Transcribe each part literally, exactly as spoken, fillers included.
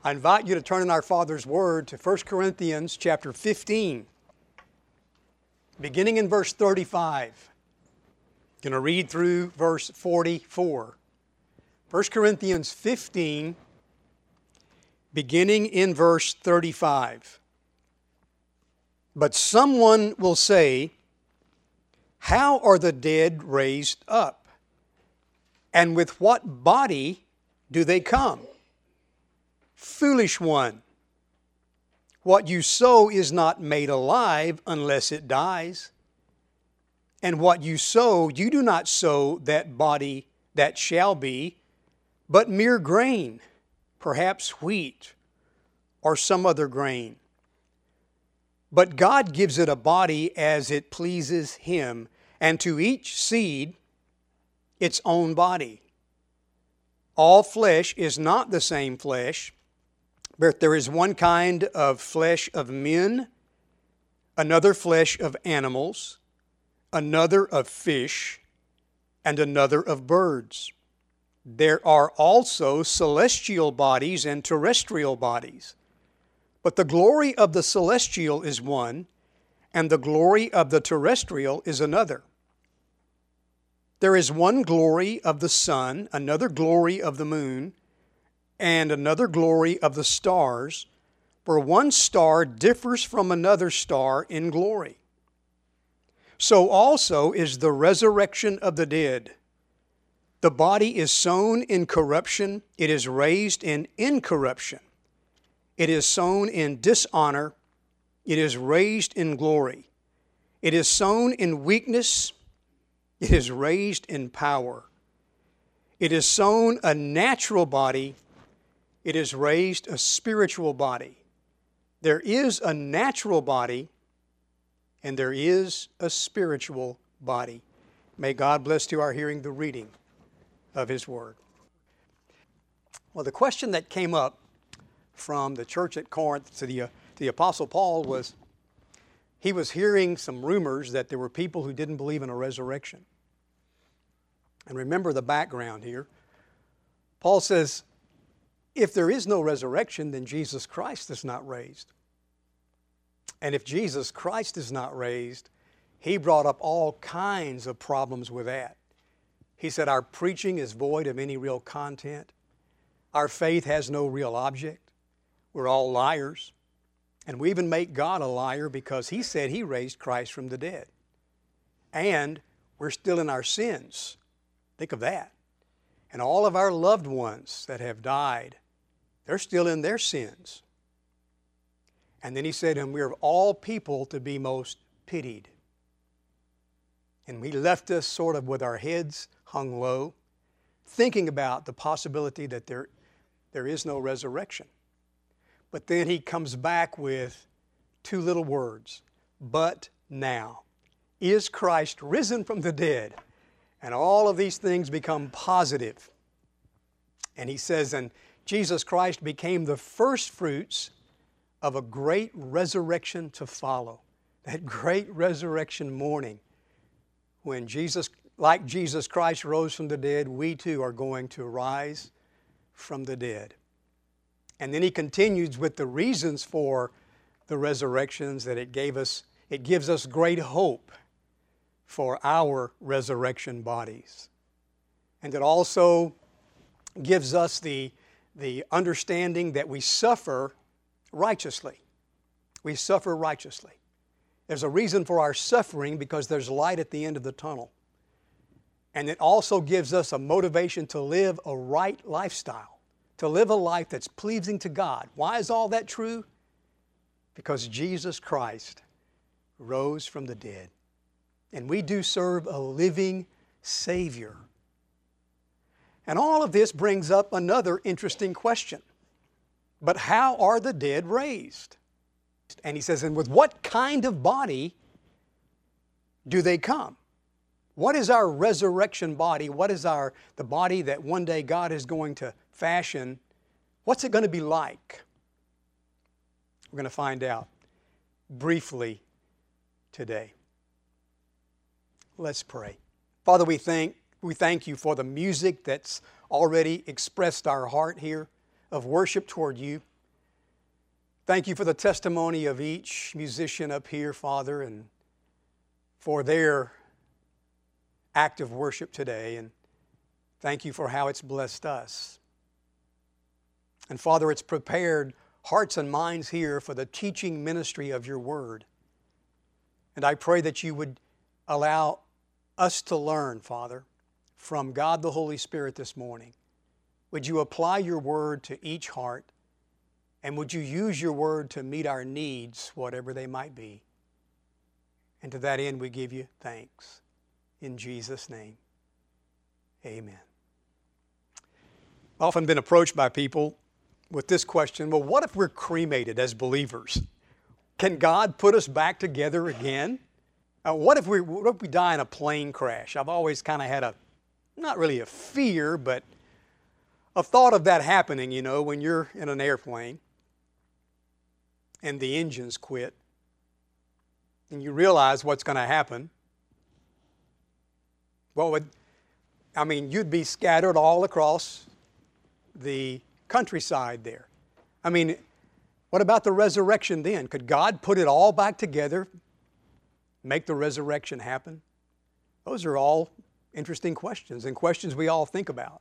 I invite you to turn in our Father's Word to First Corinthians chapter fifteen, beginning in verse thirty-five. I'm going to read through verse forty-four. First Corinthians fifteen, beginning in verse thirty-five. But someone will say, how are the dead raised up? And with what body do they come? Foolish one, what you sow is not made alive unless it dies. And what you sow, you do not sow that body that shall be, but mere grain, perhaps wheat or some other grain. But God gives it a body as it pleases Him, and to each seed its own body. All flesh is not the same flesh, but there is one kind of flesh of men, another flesh of animals, another of fish, and another of birds. There are also celestial bodies and terrestrial bodies. But the glory of the celestial is one, and the glory of the terrestrial is another. There is one glory of the sun, another glory of the moon, and another glory of the stars, for one star differs from another star in glory. So also is the resurrection of the dead. The body is sown in corruption, it is raised in incorruption. It is sown in dishonor, it is raised in glory. It is sown in weakness, it is raised in power. It is sown a natural body, it is raised a spiritual body. There is a natural body, and there is a spiritual body. May God bless to our hearing the reading of His Word. Well, the question that came up from the church at Corinth to the, uh, to the Apostle Paul was, he was hearing some rumors that there were people who didn't believe in a resurrection. And remember the background here. Paul says, if there is no resurrection, then Jesus Christ is not raised. And if Jesus Christ is not raised, he brought up all kinds of problems with that. He said, our preaching is void of any real content. Our faith has no real object. We're all liars. And we even make God a liar because He said He raised Christ from the dead. And we're still in our sins. Think of that. And all of our loved ones that have died, they're still in their sins. And then he said, and we're of all people to be most pitied. And He left us sort of with our heads hung low, thinking about the possibility that there, there is no resurrection. But then he comes back with two little words, but now. Is Christ risen from the dead? And all of these things become positive. And he says, and Jesus Christ became the first fruits of a great resurrection to follow. That great resurrection morning when Jesus, like Jesus Christ rose from the dead, we too are going to rise from the dead. And then he continues with the reasons for the resurrections, that it gave us, it gives us great hope for our resurrection bodies. And it also gives us the, the understanding that we suffer righteously. We suffer righteously. There's a reason for our suffering because there's light at the end of the tunnel. And it also gives us a motivation to live a right lifestyle, to live a life that's pleasing to God. Why is all that true? Because Jesus Christ rose from the dead. And we do serve a living Savior. And all of this brings up another interesting question. But how are the dead raised? And he says, and with what kind of body do they come? What is our resurrection body? What is our the body that one day God is going to fashion? What's it going to be like? We're going to find out briefly today. Let's pray. Father, we thank, we thank you for the music that's already expressed our heart here of worship toward you. Thank you for the testimony of each musician up here, Father, and for their act of worship today. And thank you for how it's blessed us. And Father, it's prepared hearts and minds here for the teaching ministry of your word. And I pray that you would allow us to learn, Father, from God the Holy Spirit this morning. Would you apply your word to each heart, and would you use your word to meet our needs, whatever they might be? And to that end, we give you thanks. In Jesus' name, amen. I've often been approached by people with this question, well, what if we're cremated as believers? Can God put us back together again? Uh, what if we what if we die in a plane crash? I've always kind of had a, not really a fear, but a thought of that happening, you know, when you're in an airplane and the engines quit and you realize what's going to happen. What would, I mean, you'd be scattered all across the countryside there. I mean, what about the resurrection then? Could God put it all back together, make the resurrection happen? Those are all interesting questions and questions we all think about.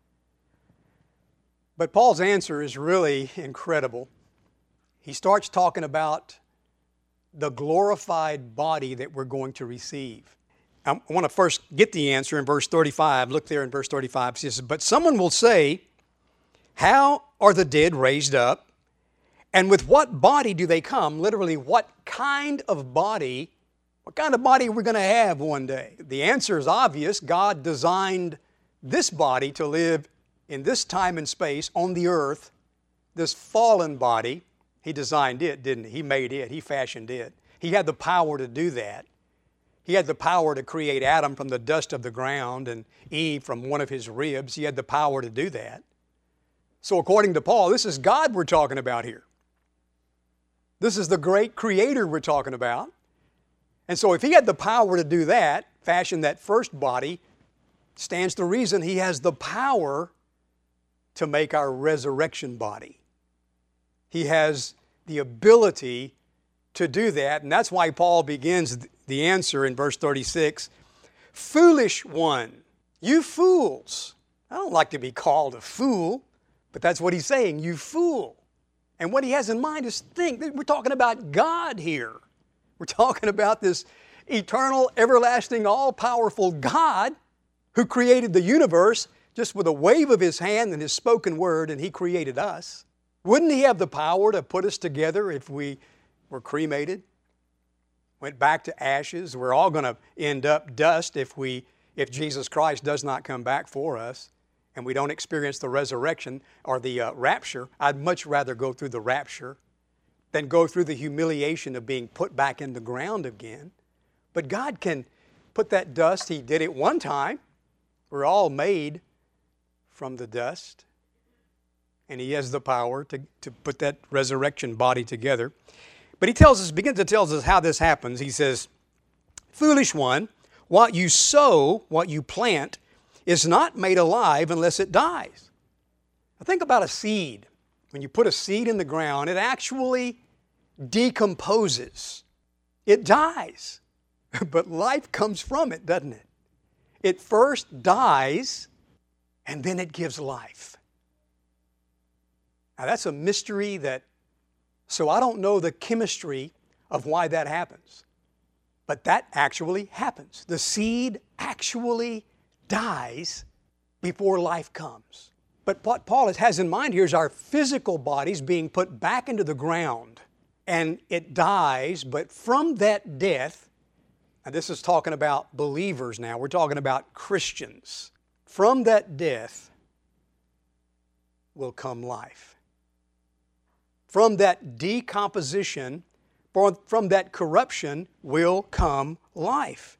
But Paul's answer is really incredible. He starts talking about the glorified body that we're going to receive. I want to first get the answer in verse thirty-five. Look there in verse thirty-five. It says, but someone will say, how are the dead raised up? And with what body do they come? Literally, what kind of body, what kind of body are we going to have one day? The answer is obvious. God designed this body to live in this time and space on the earth, this fallen body. He designed it, didn't he? He made it. He fashioned it. He had the power to do that. He had the power to create Adam from the dust of the ground and Eve from one of his ribs. He had the power to do that. So according to Paul, this is God we're talking about here. This is the great creator we're talking about. And so if he had the power to do that, fashion that first body, stands to reason he has the power to make our resurrection body. He has the ability to do that, and that's why Paul begins the answer in verse thirty-six. Foolish one, you fools. I don't like to be called a fool, but that's what he's saying, you fool. And what he has in mind is think, we're talking about God here. We're talking about this eternal, everlasting, all-powerful God who created the universe just with a wave of his hand and his spoken word, and he created us. Wouldn't he have the power to put us together if we were cremated? Went back to ashes. We're all going to end up dust if we, if Jesus Christ does not come back for us and we don't experience the resurrection or the uh, rapture. I'd much rather go through the rapture than go through the humiliation of being put back in the ground again. But God can put that dust. He did it one time. We're all made from the dust. And he has the power to, to put that resurrection body together. But he tells us, begins to tell us how this happens. He says, foolish one, what you sow, what you plant, is not made alive unless it dies. Now think about a seed. When you put a seed in the ground, it actually decomposes. It dies. But life comes from it, doesn't it? It first dies, and then it gives life. Now that's a mystery that, so I don't know the chemistry of why that happens. But that actually happens. The seed actually dies before life comes. But what Paul has in mind here is our physical bodies being put back into the ground. And it dies, but from that death, and this is talking about believers now, we're talking about Christians. From that death will come life. From that decomposition, from that corruption will come life.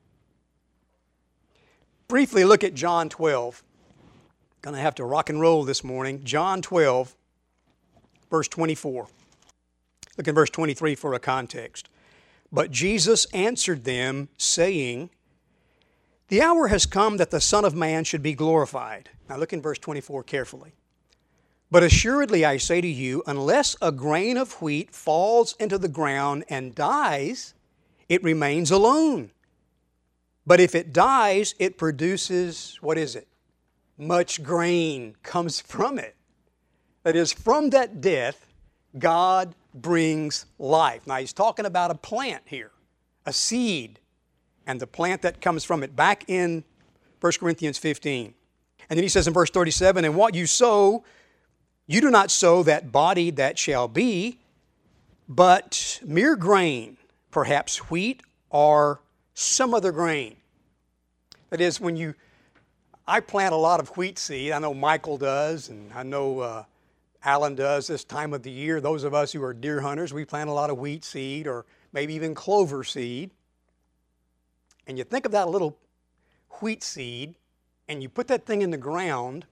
Briefly look at John twelve. Going to have to rock and roll this morning. John twelve, verse twenty-four. Look at verse twenty-three for a context. But Jesus answered them, saying, the hour has come that the Son of Man should be glorified. Now look in verse twenty-four carefully. But assuredly I say to you, unless a grain of wheat falls into the ground and dies, it remains alone. But if it dies, it produces, what is it? Much grain comes from it. That is, from that death, God brings life. Now he's talking about a plant here, a seed, and the plant that comes from it, back in First Corinthians fifteen. And then he says in verse thirty-seven, and what you sow, you do not sow that body that shall be, but mere grain, perhaps wheat or some other grain. That is, when you, I plant a lot of wheat seed. I know Michael does, and I know uh, Alan does this time of the year. Those of us who are deer hunters, we plant a lot of wheat seed or maybe even clover seed. And you think of that little wheat seed, and you put that thing in the ground,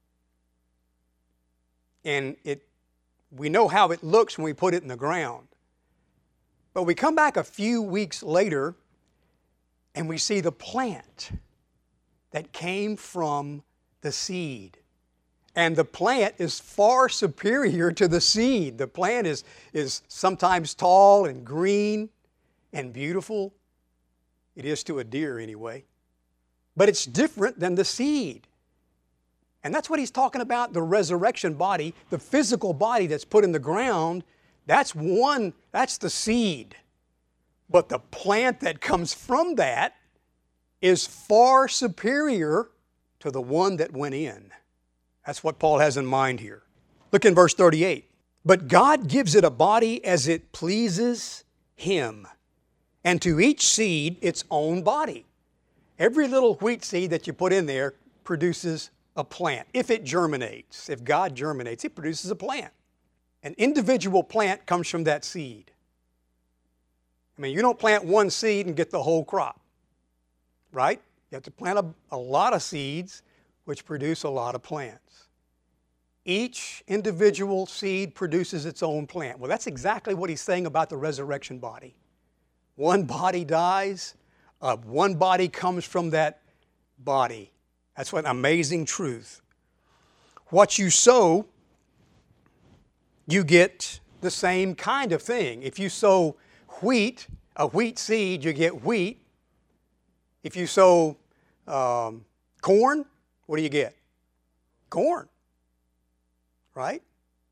and it, we know how it looks when we put it in the ground. But we come back a few weeks later, and we see the plant that came from the seed. And the plant is far superior to the seed. The plant is, is sometimes tall and green and beautiful. It is to a deer anyway. But it's different than the seed. And that's what he's talking about, the resurrection body, the physical body that's put in the ground. That's one, that's the seed. But the plant that comes from that is far superior to the one that went in. That's what Paul has in mind here. Look in verse thirty-eight. But God gives it a body as it pleases Him, and to each seed its own body. Every little wheat seed that you put in there produces a plant. If it germinates, if God germinates, it produces a plant. An individual plant comes from that seed. I mean, you don't plant one seed and get the whole crop, right? You have to plant a, a lot of seeds which produce a lot of plants. Each individual seed produces its own plant. Well, that's exactly what he's saying about the resurrection body. One body dies, uh, one body comes from that body. That's what amazing truth. What you sow, you get the same kind of thing. If you sow wheat, a wheat seed, you get wheat. If you sow um, corn, what do you get? Corn, right?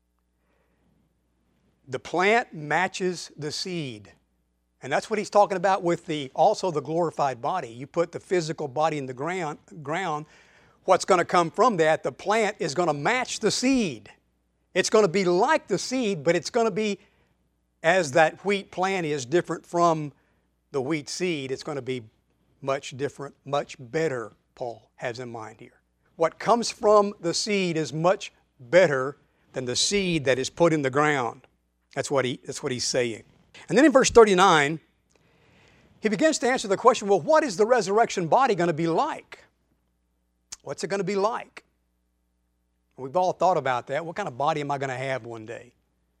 The plant matches the seed. And that's what he's talking about with the also the glorified body. You put the physical body in the ground, ground, what's going to come from that, the plant is going to match the seed. It's going to be like the seed, but it's going to be, as that wheat plant is different from the wheat seed, it's going to be much different, much better, Paul has in mind here. What comes from the seed is much better than the seed that is put in the ground. That's what he, that's what he's saying. And then in verse thirty-nine, he begins to answer the question, well, what is the resurrection body going to be like? What's it going to be like? We've all thought about that. What kind of body am I going to have one day?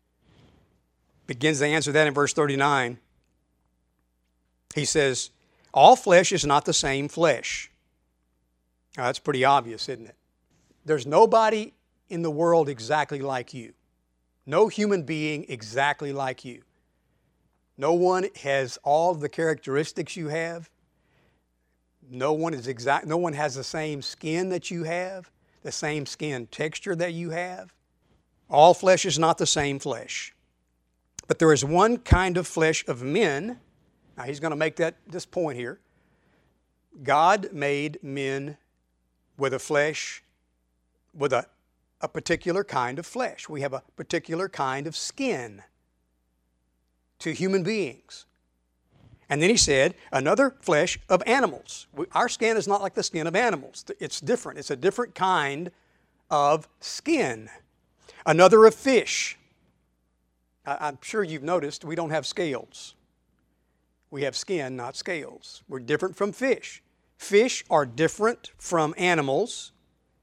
Begins to answer that in verse thirty-nine. He says, all flesh is not the same flesh. Now, that's pretty obvious, isn't it? There's nobody in the world exactly like you. No human being exactly like you. No one has all the characteristics you have. No one is exact, no one has the same skin that you have, the same skin texture that you have. All flesh is not the same flesh. But there is one kind of flesh of men. Now he's going to make that this point here. God made men with a flesh, with a, a particular kind of flesh. We have a particular kind of skin to human beings. And then he said, another flesh of animals. We, our skin is not like the skin of animals. It's different. It's a different kind of skin. Another of fish. I, I'm sure you've noticed we don't have scales. We have skin, not scales. We're different from fish. Fish are different from animals.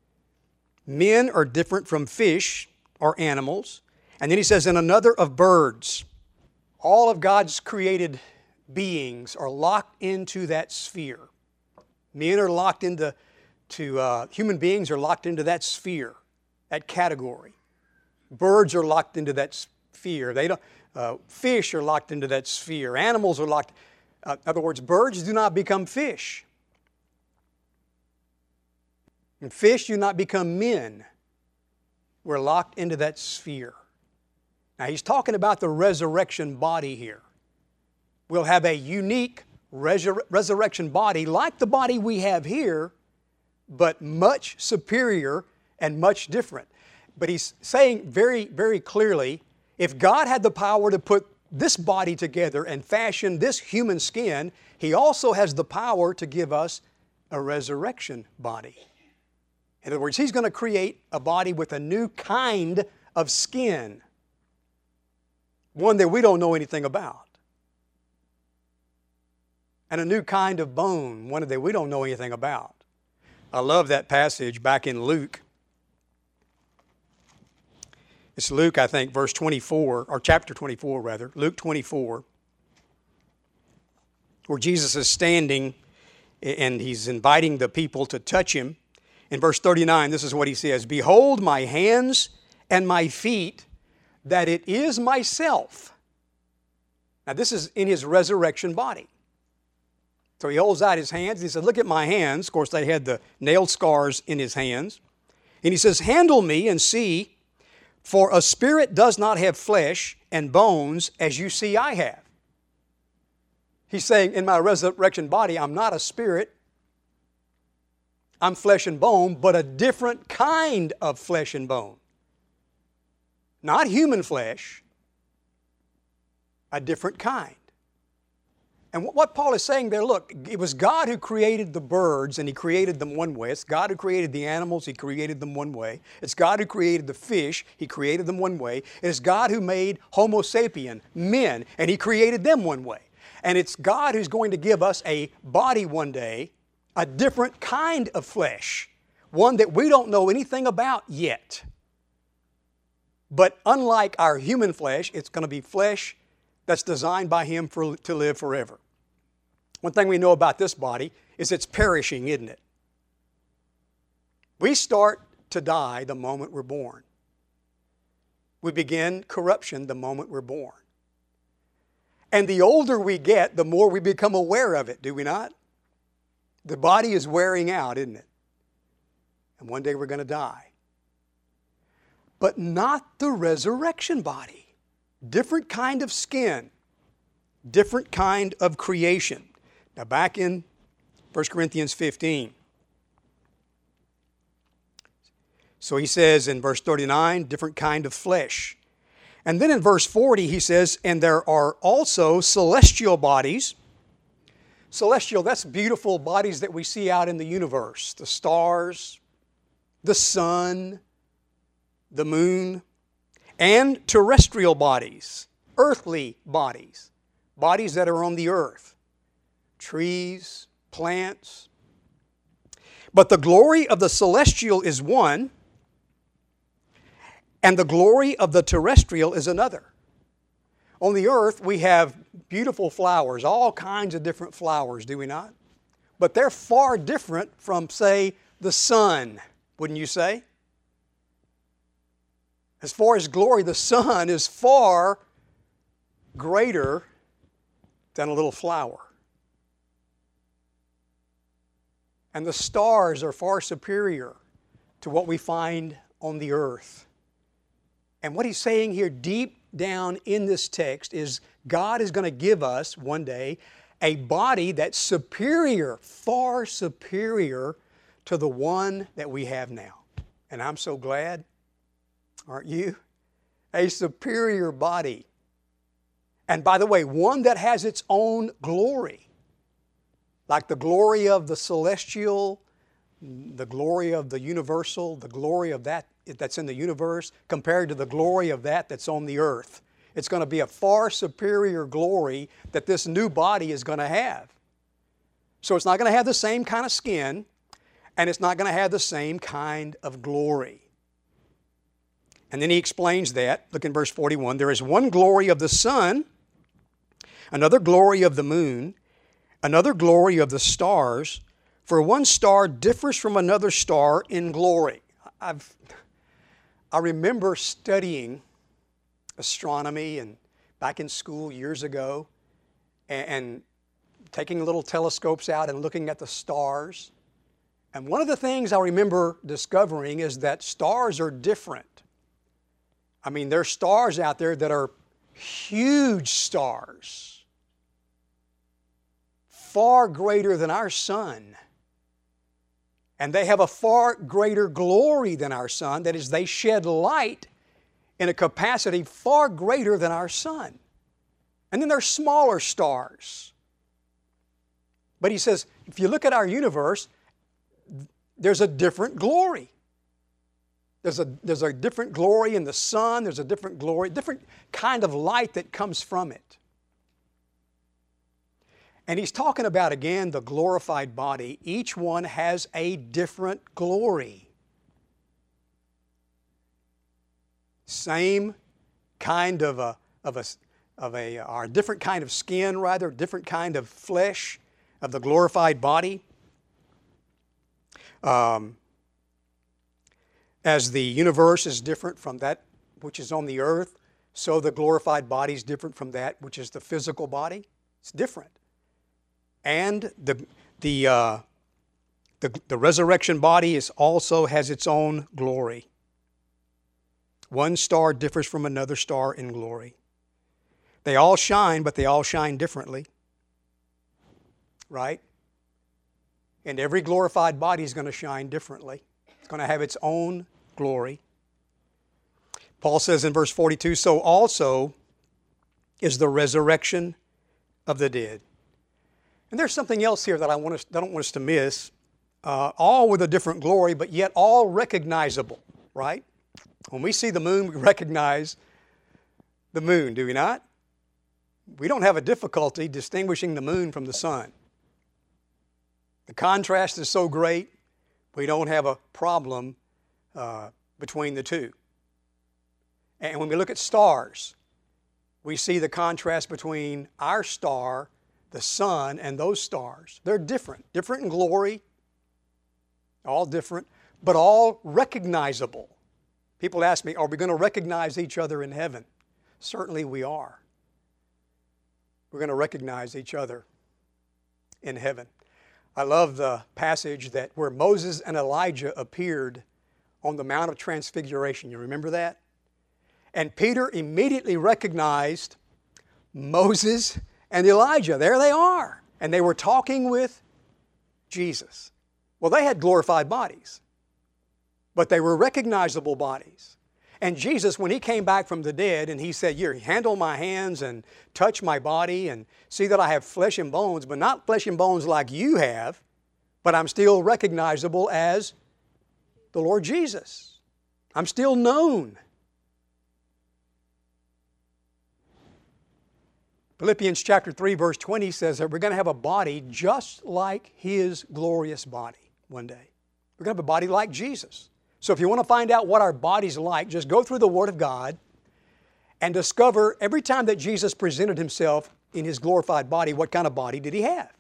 Men are different from fish or animals. And then he says, and another of birds. All of God's created beings are locked into that sphere. Men are locked into, to, uh, human beings are locked into that sphere, that category. Birds are locked into that sphere. They don't, uh, fish are locked into that sphere. Animals are locked. Uh, in other words, birds do not become fish. And fish do not become men. We're locked into that sphere. Now he's talking about the resurrection body here. We'll have a unique resur- resurrection body like the body we have here, but much superior and much different. But he's saying very, very clearly, if God had the power to put this body together and fashion this human skin, He also has the power to give us a resurrection body. In other words, He's going to create a body with a new kind of skin, one that we don't know anything about, and a new kind of bone, one that we don't know anything about. I love that passage back in Luke. It's Luke, I think, verse twenty-four, or chapter twenty-four, rather, Luke twenty-four, where Jesus is standing and He's inviting the people to touch Him. In verse thirty-nine, this is what He says, "Behold my hands and my feet, that it is myself." Now this is in His resurrection body. So He holds out His hands. He said, "Look at my hands." Of course, they had the nail scars in His hands. And He says, "Handle me and see, for a spirit does not have flesh and bones as you see I have." He's saying, in my resurrection body, I'm not a spirit. I'm flesh and bone, but a different kind of flesh and bone. Not human flesh, a different kind. And what Paul is saying there, look, it was God who created the birds, and He created them one way. It's God who created the animals, He created them one way. It's God who created the fish, He created them one way. It's God who made Homo sapien, men, and He created them one way. And it's God who's going to give us a body one day, a different kind of flesh, one that we don't know anything about yet. But unlike our human flesh, it's going to be flesh that's designed by Him for, to live forever. One thing we know about this body is it's perishing, isn't it? We start to die the moment we're born. We begin corruption the moment we're born. And the older we get, the more we become aware of it, do we not? The body is wearing out, isn't it? And one day we're going to die. But not the resurrection body. Different kind of skin, different kind of creation. Now back in First Corinthians fifteen. So he says in verse thirty-nine, different kind of flesh. And then in verse forty he says, and there are also celestial bodies. Celestial, that's beautiful bodies that we see out in the universe. The stars, the sun, the moon. And terrestrial bodies, earthly bodies, bodies that are on the earth, trees, plants. But the glory of the celestial is one, and the glory of the terrestrial is another. On the earth, we have beautiful flowers, all kinds of different flowers, do we not? But they're far different from, say, the sun, wouldn't you say? As far as glory, the sun is far greater than a little flower. And the stars are far superior to what we find on the earth. And what he's saying here deep down in this text is God is going to give us one day a body that's superior, far superior to the one that we have now. And I'm so glad. Aren't you? A superior body. And by the way, one that has its own glory. Like the glory of the celestial, the glory of the universal, the glory of that that's in the universe compared to the glory of that that's on the earth. It's going to be a far superior glory that this new body is going to have. So it's not going to have the same kind of skin, and it's not going to have the same kind of glory. And then he explains that. Look in verse forty-one. There is one glory of the sun, another glory of the moon, another glory of the stars, for one star differs from another star in glory. I've, I remember studying astronomy and back in school years ago and, and taking little telescopes out and looking at the stars. And one of the things I remember discovering is that stars are different. I mean, there's stars out there that are huge stars, far greater than our sun. And they have a far greater glory than our sun. That is, they shed light in a capacity far greater than our sun. And then there's smaller stars. But he says, if you look at our universe, there's a different glory. There's a, there's a different glory in the sun. There's a different glory, different kind of light that comes from it. And he's talking about, again, the glorified body. Each one has a different glory. Same kind of a, of a, of a, or a different kind of skin, rather, different kind of flesh of the glorified body. Um, as the universe is different from that which is on the earth, so the glorified body is different from that which is the physical body. It's different. And the, the, uh, the, the resurrection body is also has its own glory. One star differs from another star in glory. They all shine, but they all shine differently. Right? And every glorified body is going to shine differently. It's going to have its own glory. Paul says in verse forty-two, so also is the resurrection of the dead. And there's something else here that I, want us, I don't want us to miss. Uh, all with a different glory, but yet all recognizable, right? When we see the moon, we recognize the moon, do we not? We don't have a difficulty distinguishing the moon from the sun. The contrast is so great, we don't have a problem uh, between the two. And when we look at stars, we see the contrast between our star, the sun, and those stars. They're different, different in glory, all different, but all recognizable. People ask me, are we going to recognize each other in heaven? Certainly we are. We're going to recognize each other in heaven. I love the passage that where Moses and Elijah appeared on the Mount of Transfiguration. You remember that? And Peter immediately recognized Moses and Elijah. There they are. And they were talking with Jesus. Well, they had glorified bodies, but they were recognizable bodies. And Jesus, when He came back from the dead and He said, here, handle my hands and touch my body and see that I have flesh and bones, but not flesh and bones like you have, but I'm still recognizable as the Lord Jesus. I'm still known. Philippians chapter three, verse twenty says that we're going to have a body just like His glorious body one day. We're going to have a body like Jesus. So if you want to find out what our body's like, just go through the Word of God and discover every time that Jesus presented Himself in His glorified body, what kind of body did He have?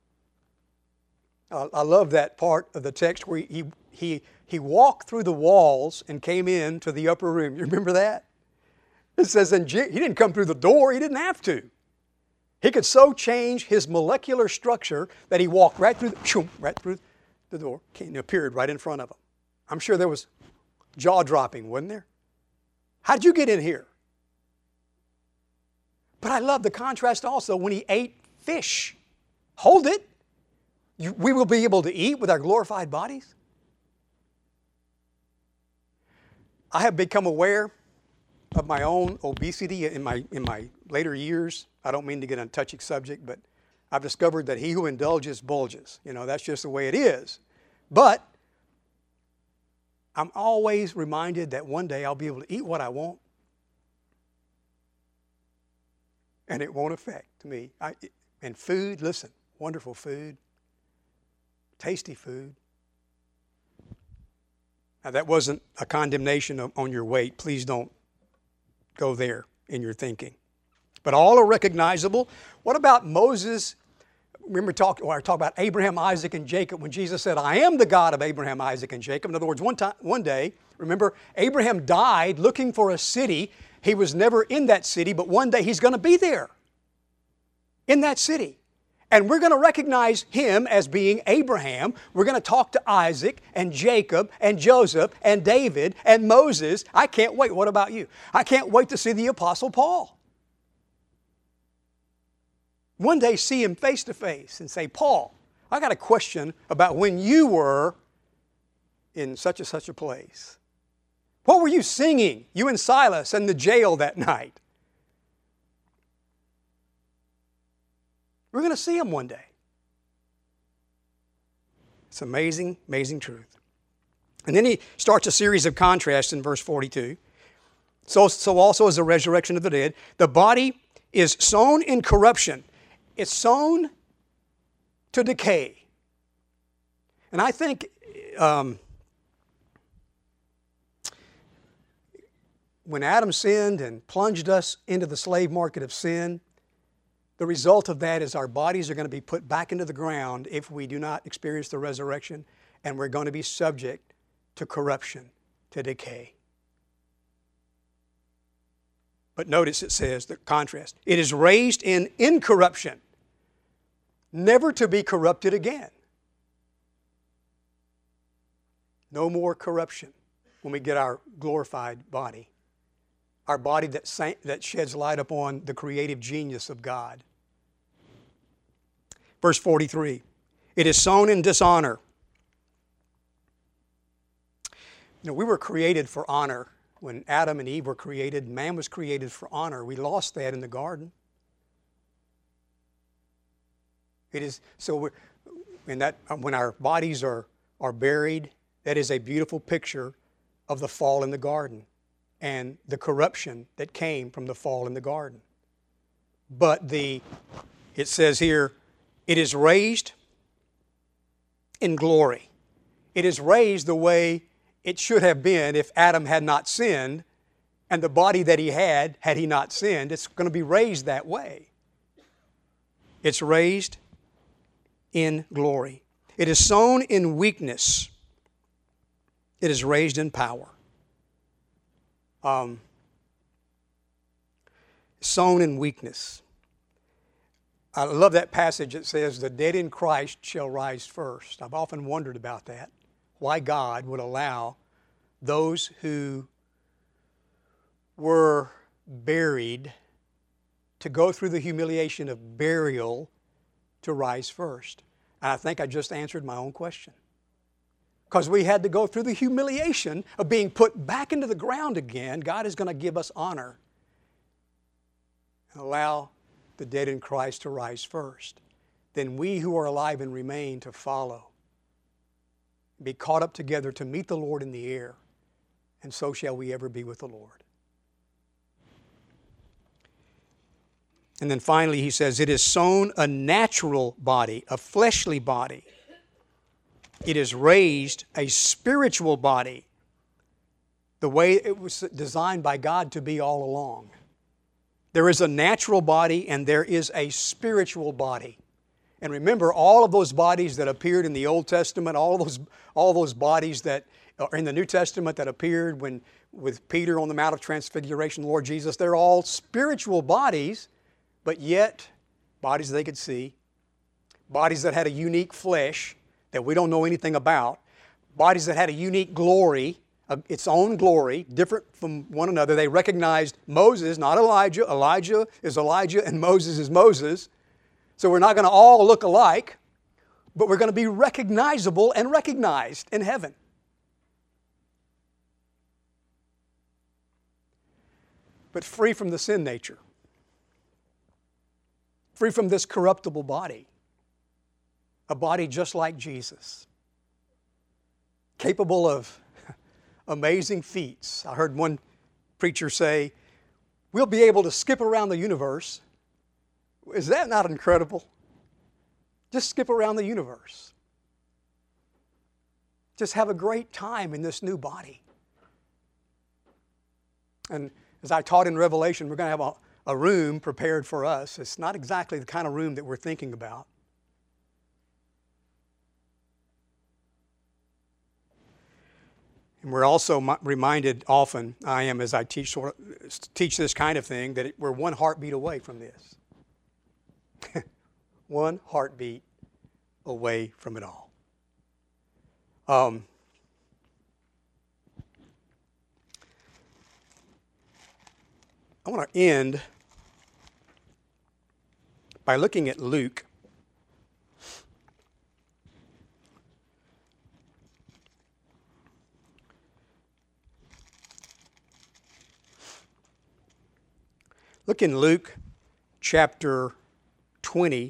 I love that part of the text where he, he, he walked through the walls and came in to the upper room. You remember that? It says, and He didn't come through the door. He didn't have to. He could so change His molecular structure that He walked right through the, right through the door and appeared right in front of them. I'm sure there was jaw-dropping, wasn't there? How'd you get in here? But I love the contrast also when He ate fish. Hold it. You, we will be able to eat with our glorified bodies. I have become aware of my own obesity in my, in my later years. I don't mean to get on a touchy subject, but I've discovered that he who indulges bulges. You know, that's just the way it is. But I'm always reminded that one day I'll be able to eat what I want and it won't affect me. I, and food, listen, wonderful food, tasty food. Now that wasn't a condemnation on your weight. Please don't go there in your thinking. But all are recognizable. What about Moses? remember talk, or I talk about Abraham, Isaac, and Jacob when Jesus said, I am the God of Abraham, Isaac, and Jacob. In other words, one time, one day, remember, Abraham died looking for a city. He was never in that city, but one day he's going to be there in that city. And we're going to recognize him as being Abraham. We're going to talk to Isaac and Jacob and Joseph and David and Moses. I can't wait. What about you? I can't wait to see the Apostle Paul. One day see him face to face and say, Paul, I got a question about when you were in such and such a place. What were you singing, you and Silas, in the jail that night? We're going to see him one day. It's amazing, amazing truth. And then he starts a series of contrasts in verse forty-two. So, so also is the resurrection of the dead. The body is sown in corruption. It's sown to decay. And I think um, when Adam sinned and plunged us into the slave market of sin, the result of that is our bodies are going to be put back into the ground if we do not experience the resurrection, and we're going to be subject to corruption, to decay. But notice it says, the contrast, it is raised in incorruption, never to be corrupted again. No more corruption when we get our glorified body. Our body that, that sheds light upon the creative genius of God. Verse forty-three, it is sown in dishonor. You know, we were created for honor. When Adam and Eve were created, man was created for honor. We lost that in the garden. It is so we're, in that when our bodies are, are buried, that is a beautiful picture of the fall in the garden and the corruption that came from the fall in the garden. But the it says here, it is raised in glory. It is raised the way it should have been if Adam had not sinned, and the body that he had, had he not sinned, it's going to be raised that way. It's raised in glory. It is sown in weakness. It is raised in power. Um, sown in weakness. I love that passage that says, the dead in Christ shall rise first. I've often wondered about that. Why God would allow those who were buried to go through the humiliation of burial to rise first. And I think I just answered my own question. Because we had to go through the humiliation of being put back into the ground again. God is going to give us honor and allow the dead in Christ to rise first. Then we who are alive and remain to follow. Be caught up together to meet the Lord in the air. And so shall we ever be with the Lord. And then finally he says, it is sown a natural body, a fleshly body. It is raised a spiritual body, the way it was designed by God to be all along. There is a natural body and there is a spiritual body. And remember, all of those bodies that appeared in the Old Testament, all of those, all those bodies that are in the New Testament that appeared when with Peter on the Mount of Transfiguration, Lord Jesus, they're all spiritual bodies, but yet bodies they could see, bodies that had a unique flesh that we don't know anything about, bodies that had a unique glory, uh, its own glory, different from one another. They recognized Moses, not Elijah. Elijah is Elijah and Moses is Moses. So we're not going to all look alike, but we're going to be recognizable and recognized in heaven. But free from the sin nature. Free from this corruptible body. A body just like Jesus. Capable of amazing feats. I heard one preacher say, we'll be able to skip around the universe. Is that not incredible? Just skip around the universe. Just have a great time in this new body. And as I taught in Revelation, we're going to have a, a room prepared for us. It's not exactly the kind of room that we're thinking about. And we're also m- reminded often, I am as I teach, sort of, teach this kind of thing, that it, we're one heartbeat away from this. One heartbeat away from it all. Um, I want to end by looking at Luke. Look in Luke chapter twenty,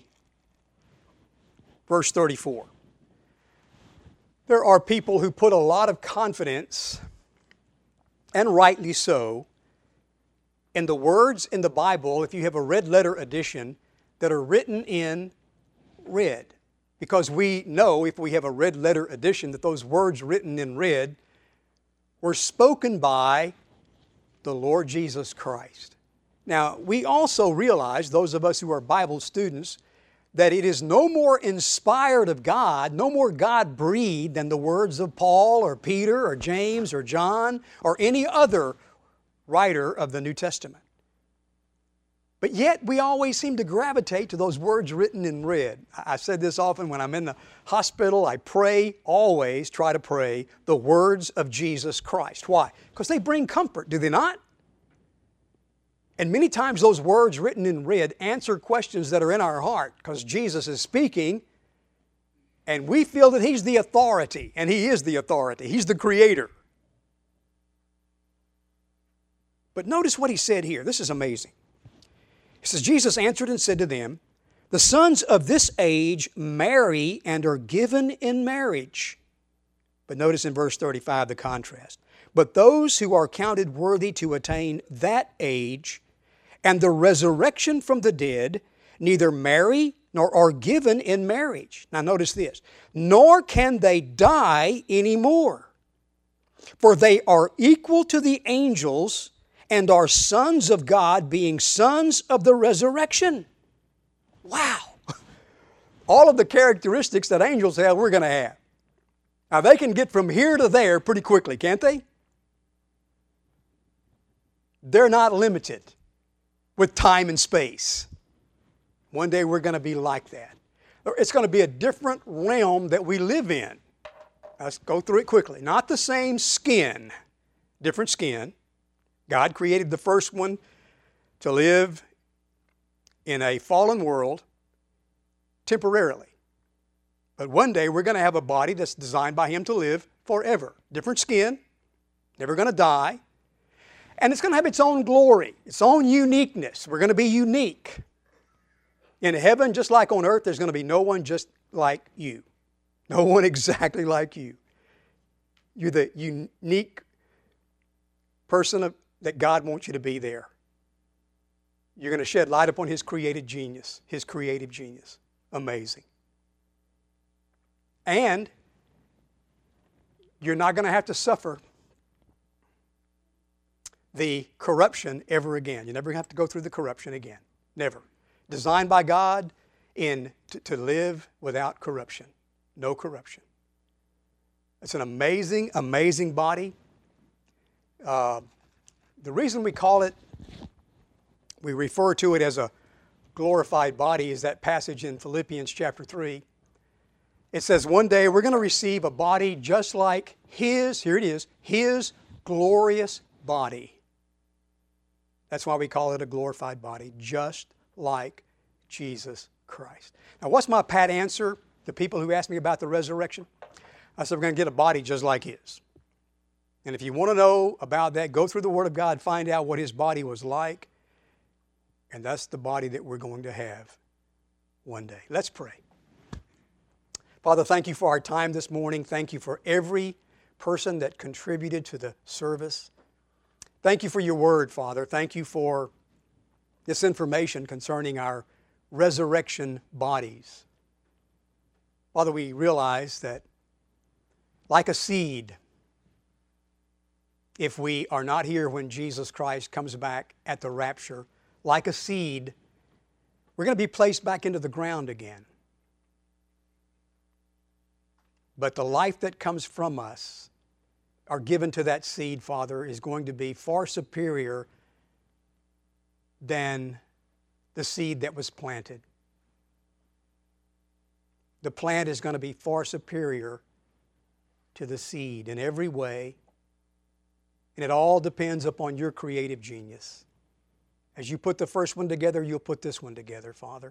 verse thirty-four. There are people who put a lot of confidence, and rightly so, in the words in the Bible, if you have a red letter edition, that are written in red. Because we know, if we have a red letter edition, that those words written in red were spoken by the Lord Jesus Christ. Now, we also realize, those of us who are Bible students, that it is no more inspired of God, no more God-breathed than the words of Paul or Peter or James or John or any other writer of the New Testament. But yet we always seem to gravitate to those words written in red. I said this often when I'm in the hospital. I pray, always try to pray the words of Jesus Christ. Why? Because they bring comfort, do they not? And many times those words written in red answer questions that are in our heart, because Jesus is speaking and we feel that He's the authority, and He is the authority. He's the Creator. But notice what He said here. This is amazing. He says, Jesus answered and said to them, the sons of this age marry and are given in marriage. But notice in verse thirty-five the contrast. But those who are counted worthy to attain that age and the resurrection from the dead neither marry nor are given in marriage. Now notice this. Nor can they die anymore, for they are equal to the angels and are sons of God, being sons of the resurrection. Wow! All of the characteristics that angels have, we're going to have. Now they can get from here to there pretty quickly, can't they? They're not limited with time and space. One day we're going to be like that. It's going to be a different realm that we live in. Let's go through it quickly. Not the same skin, different skin. God created the first one to live in a fallen world temporarily. But one day we're going to have a body that's designed by Him to live forever. Different skin, never going to die. And it's going to have its own glory, its own uniqueness. We're going to be unique. In heaven, just like on earth, there's going to be no one just like you. No one exactly like you. You're the unique person of, that God wants you to be there. You're going to shed light upon His created genius, His creative genius. Amazing. And you're not going to have to suffer the corruption ever again. You never have to go through the corruption again. Never. Designed by God in to, to live without corruption. No corruption. It's an amazing, amazing body. Uh, the reason we call it, we refer to it as a glorified body, is that passage in Philippians chapter three. It says one day we're going to receive a body just like His, here it is, His glorious body. That's why we call it a glorified body, just like Jesus Christ. Now, what's my pat answer to people who ask me about the resurrection? I said, we're going to get a body just like His. And if you want to know about that, go through the Word of God, find out what His body was like. And that's the body that we're going to have one day. Let's pray. Father, thank You for our time this morning. Thank You for every person that contributed to the service. Thank You for Your Word, Father. Thank You for this information concerning our resurrection bodies. Father, we realize that like a seed, if we are not here when Jesus Christ comes back at the rapture, like a seed, we're going to be placed back into the ground again. But the life that comes from us are given to that seed, Father, is going to be far superior than the seed that was planted. The plant is going to be far superior to the seed in every way, and it all depends upon your creative genius. As you put the first one together, you'll put this one together, Father.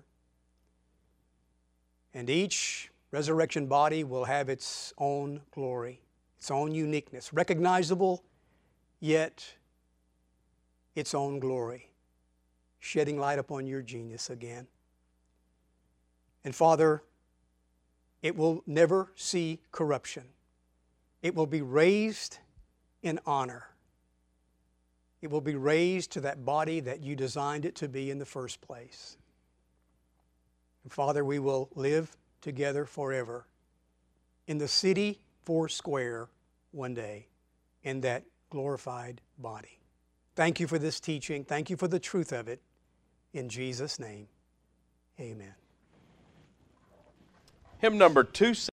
And each resurrection body will have its own glory, its own uniqueness, recognizable, yet its own glory, shedding light upon your genius again. And Father, it will never see corruption. It will be raised in honor. It will be raised to that body that you designed it to be in the first place. And Father, we will live together forever in the city four square one day in that glorified body. Thank you for this teaching. Thank you for the truth of it. In Jesus' name, amen. Hymn number two